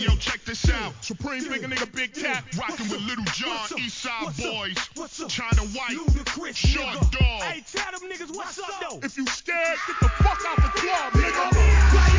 Yo, check this out. Supreme finger nigga, big cat, rockin' with Little John, Eastside Boys, China White, Short Dog. Hey, tell them niggas what's up though. If you scared, get the fuck out the club, nigga.